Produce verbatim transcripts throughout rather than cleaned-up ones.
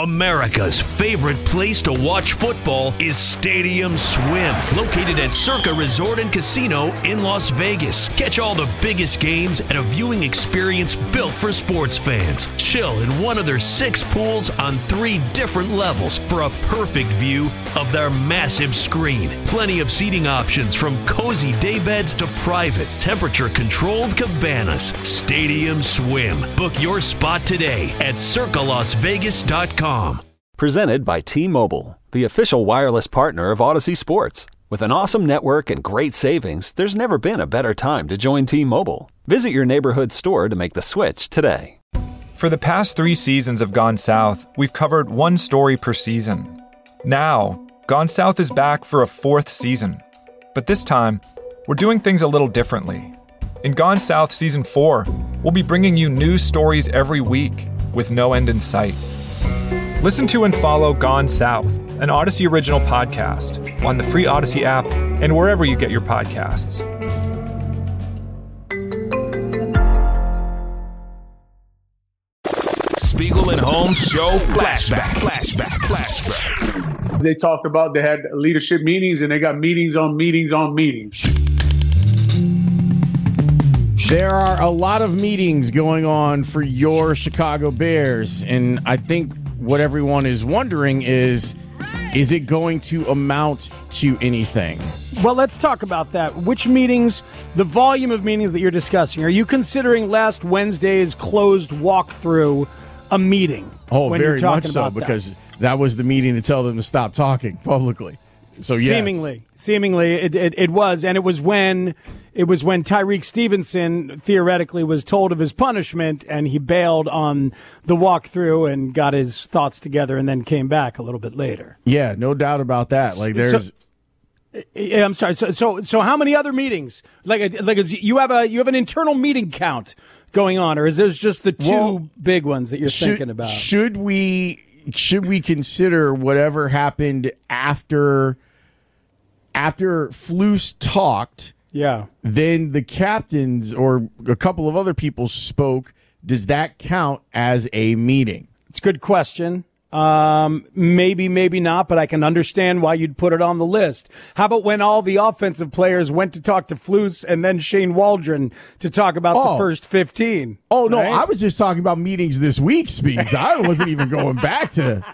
America's favorite place to watch football is Stadium Swim, located at Circa Resort and Casino in Las Vegas. Catch all the biggest games at a viewing experience built for sports fans. Chill in one of their six pools on three different levels for a perfect view of their massive screen. Plenty of seating options from cozy daybeds to private, temperature-controlled cabanas. Stadium Swim. Book your spot today at circa las vegas dot com. Presented by T-Mobile, the official wireless partner of Odyssey Sports. With an awesome network and great savings, there's never been a better time to join T-Mobile. Visit your neighborhood store to make the switch today. For the past three seasons of Gone South, we've covered one story per season. Now, Gone South is back for a fourth season. But this time, we're doing things a little differently. In Gone South Season four, we'll be bringing you new stories every week with no end in sight. Listen to and follow Gone South, an Odyssey original podcast, on the free Odyssey app and wherever you get your podcasts. Spiegel and Holmes Show Flashback. Flashback. Flashback. They talked about they had leadership meetings and they got meetings on meetings on meetings. There are a lot of meetings going on for your Chicago Bears, and I think what everyone is wondering is, is it going to amount to anything? Well, let's talk about that. Which meetings, the volume of meetings that you're discussing, are you considering last Wednesday's closed walkthrough a meeting? Oh, very much so, because that? that was the meeting to tell them to stop talking publicly. So yes. Seemingly, seemingly it, it, it was, and it was when it was when Tyreek Stevenson theoretically was told of his punishment, and he bailed on the walkthrough and got his thoughts together, and then came back a little bit later. Yeah, no doubt about that. Like there's, so, I'm sorry. So, so, so, how many other meetings? Like, like you have a you have an internal meeting count going on, or is there just the two well, big ones that you're should, thinking about? Should we? Should we consider whatever happened after after Flus talked? Yeah. Then the captains or a couple of other people spoke. Does that count as a meeting? It's a good question. Um, maybe, maybe not, but I can understand why you'd put it on the list. How about when all the offensive players went to talk to Flus and then Shane Waldron to talk about oh. the first fifteen? Oh, no, right? I was just talking about meetings this week, Speeds. I wasn't even going back to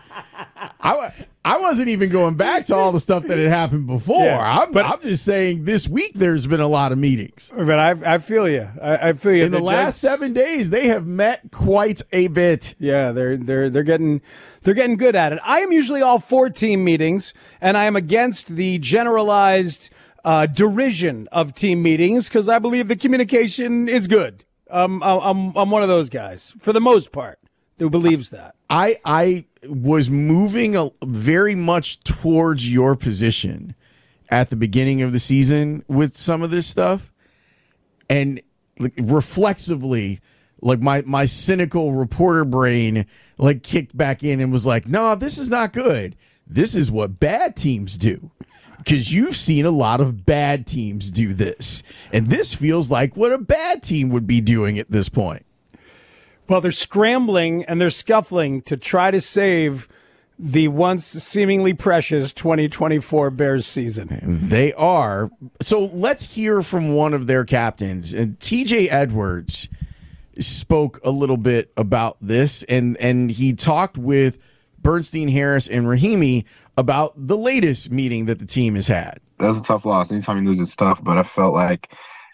I, I wasn't even going back to all the stuff that had happened before. Yeah, I'm, but, I'm just saying this week there's been a lot of meetings. But I, I feel you. I, I feel you. In the last seven days, they have met quite a bit. Yeah, they're they're they're getting they're getting good at it. I am usually all for team meetings, and I am against the generalized uh, derision of team meetings because I believe the communication is good. Um, I'm I'm one of those guys for the most part who believes that. I I was moving a, very much towards your position at the beginning of the season with some of this stuff, and like, reflexively, like my my cynical reporter brain like kicked back in and was like, "No, this is not good. This is what bad teams do." Because you've seen a lot of bad teams do this, and this feels like what a bad team would be doing at this point. Well, they're scrambling and they're scuffling to try to save the once seemingly precious twenty twenty-four Bears season. They are. So let's hear from one of their captains. And T J Edwards spoke a little bit about this, and, and he talked with Bernstein Harris and Rahimi about the latest meeting that the team has had. That was a tough loss. Anytime you lose, it's tough, but I felt like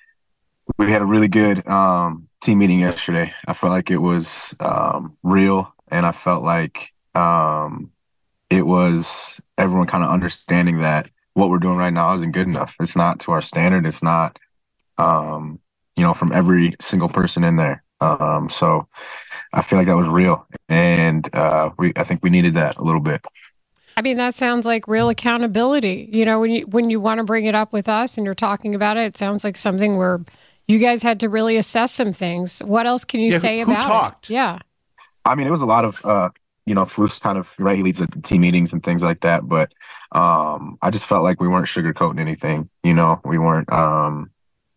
we had a really good um, team meeting yesterday. I felt like it was um, real, and I felt like um, it was everyone kind of understanding that what we're doing right now isn't good enough. It's not to our standard. It's not, um, you know, from every single person in there. Um, so I feel like that was real, and uh, we I think we needed that a little bit. I mean, that sounds like real accountability. You know, when you when you want to bring it up with us and you're talking about it, it sounds like something where you guys had to really assess some things. What else can you yeah, say who, about who talked? it? Yeah. I mean, it was a lot of, uh, you know, Flus kind of, right, he leads the team meetings and things like that. But um, I just felt like we weren't sugarcoating anything. You know, we weren't. Um,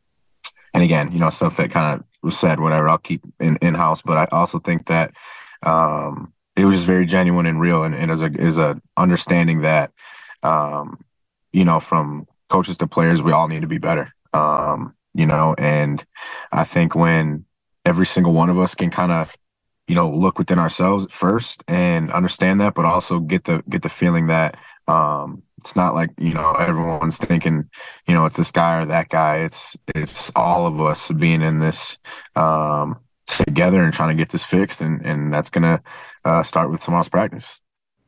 and again, you know, stuff that kind of was said, whatever, I'll keep in, in-house. But I also think that um, it was just very genuine and real, and, and as a is a understanding that, um, you know, from coaches to players, we all need to be better, um, you know, and I think when every single one of us can kind of, you know, look within ourselves first and understand that, but also get the get the feeling that um, it's not like, you know, everyone's thinking, you know, it's this guy or that guy. It's it's all of us being in this um, together and trying to get this fixed, and and that's gonna uh, start with tomorrow's practice.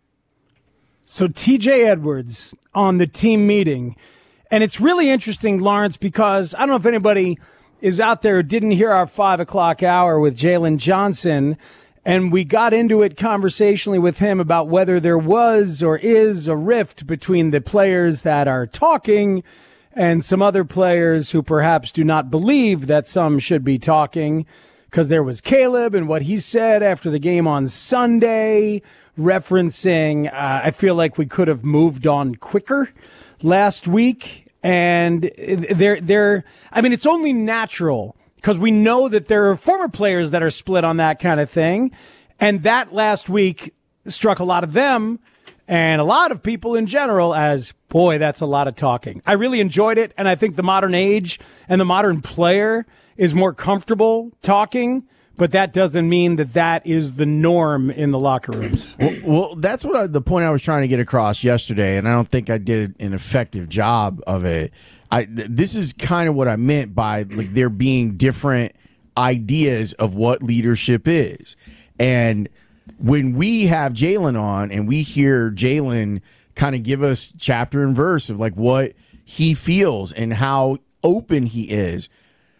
So T J Edwards on the team meeting, and it's really interesting, Lawrence, because I don't know if anybody is out there who didn't hear our five o'clock hour with Jalen Johnson, and we got into it conversationally with him about whether there was or is a rift between the players that are talking and some other players who perhaps do not believe that some should be talking, because there was Caleb and what he said after the game on Sunday, referencing, uh, I feel like we could have moved on quicker last week. And they're, they're, I mean, it's only natural because we know that there are former players that are split on that kind of thing. And that last week struck a lot of them and a lot of people in general as, boy, that's a lot of talking. I really enjoyed it. And I think the modern age and the modern player is more comfortable talking, but that doesn't mean that that is the norm in the locker rooms. Well, well that's what I, the point I was trying to get across yesterday, and I don't think I did an effective job of it. I, this is kind of what I meant by like there being different ideas of what leadership is. And when we have Jalen on and we hear Jalen kind of give us chapter and verse of like what he feels and how open he is,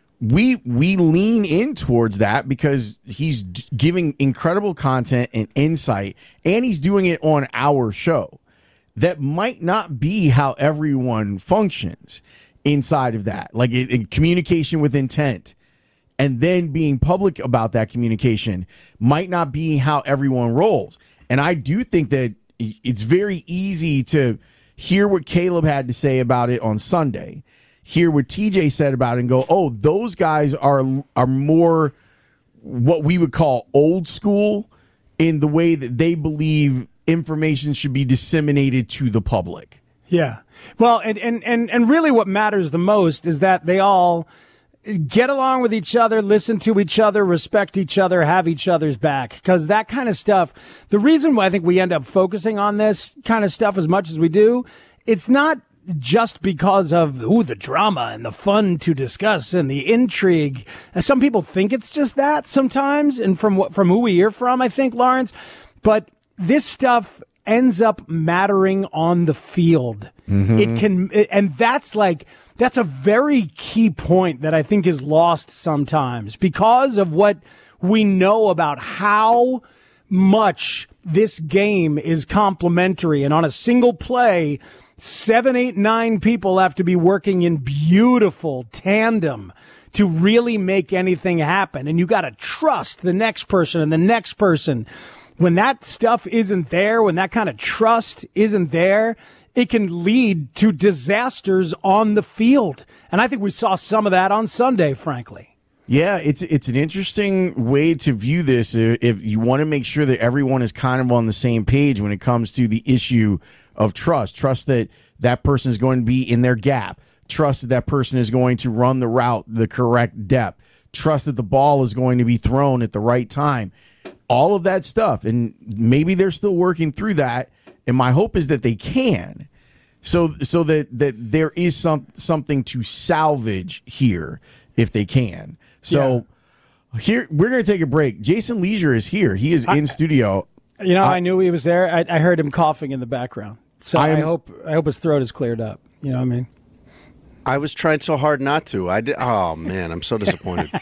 we we lean in towards that because he's d- giving incredible content and insight, and he's doing it on our show. That might not be how everyone functions inside of that, like it, it, communication with intent, and then being public about that communication might not be how everyone rolls. And I do think that it's very easy to hear what Caleb had to say about it on Sunday, hear what T J said about it, and go, oh, those guys are are more what we would call old school in the way that they believe information should be disseminated to the public. Yeah. Well, and, and, and, and really what matters the most is that they all get along with each other, listen to each other, respect each other, have each other's back. Because that kind of stuff, the reason why I think we end up focusing on this kind of stuff as much as we do, it's not just because of ooh, the drama and the fun to discuss and the intrigue. Some people think it's just that sometimes, and from what from who we hear from, I think, Lawrence. But this stuff ends up mattering on the field. Mm-hmm. It can, and that's like that's a very key point that I think is lost sometimes because of what we know about how much this game is complementary, and on a single play, Seven, eight, nine people have to be working in beautiful tandem to really make anything happen. And you got to trust the next person and the next person. When that stuff isn't there, when that kind of trust isn't there, it can lead to disasters on the field. And I think we saw some of that on Sunday, frankly. Yeah, it's it's an interesting way to view this if you want to make sure that everyone is kind of on the same page when it comes to the issue of trust. Trust that that person is going to be in their gap. Trust that that person is going to run the route the correct depth. Trust that the ball is going to be thrown at the right time. All of that stuff. And maybe they're still working through that. And my hope is that they can. So so that, that there is some something to salvage here if they can. So yeah. Here we're going to take a break. Jason Leisure is here. He is I, in studio. You know, I, I knew he was there. I, I heard him coughing in the background. So I, am, I hope I hope his throat is cleared up. You know what I mean? I was trying so hard not to. I did. Oh man, I'm so disappointed.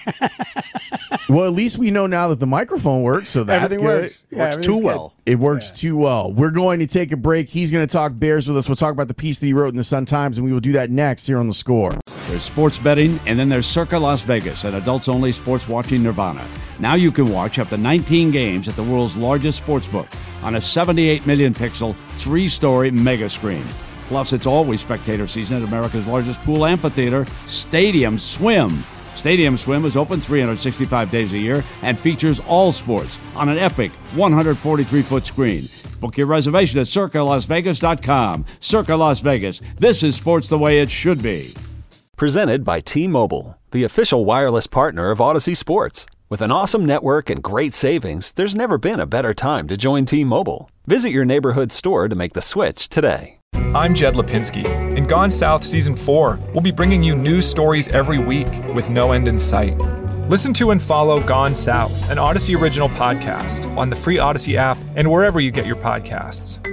Well, at least we know now that the microphone works, so that's everything good. Works, yeah, works too well. It works yeah. too well. We're going to take a break. He's going to talk Bears with us. We'll talk about the piece that he wrote in the Sun-Times, and we will do that next here on The Score. There's sports betting, and then there's Circa Las Vegas, an adults-only sports watching nirvana. Now you can watch up to nineteen games at the world's largest sportsbook on a seventy-eight million pixel, three-story mega screen. Plus, it's always spectator season at America's largest pool amphitheater, Stadium Swim. Stadium Swim is open three hundred sixty-five days a year and features all sports on an epic one hundred forty-three foot screen. Book your reservation at circa las vegas dot com. Circa Las Vegas. This is sports the way it should be. Presented by T-Mobile, the official wireless partner of Odyssey Sports. With an awesome network and great savings, there's never been a better time to join T-Mobile. Visit your neighborhood store to make the switch today. I'm Jed Lipinski. In Gone South Season four, we'll be bringing you news stories every week with no end in sight. Listen to and follow Gone South, an Odyssey original podcast, on the free Odyssey app and wherever you get your podcasts.